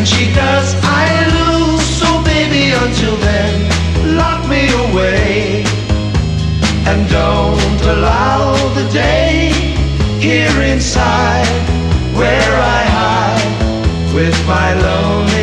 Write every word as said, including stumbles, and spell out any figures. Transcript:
when she does, I lose. So baby, until then, lock me away, and don't allow the day here inside where I hide with my lonely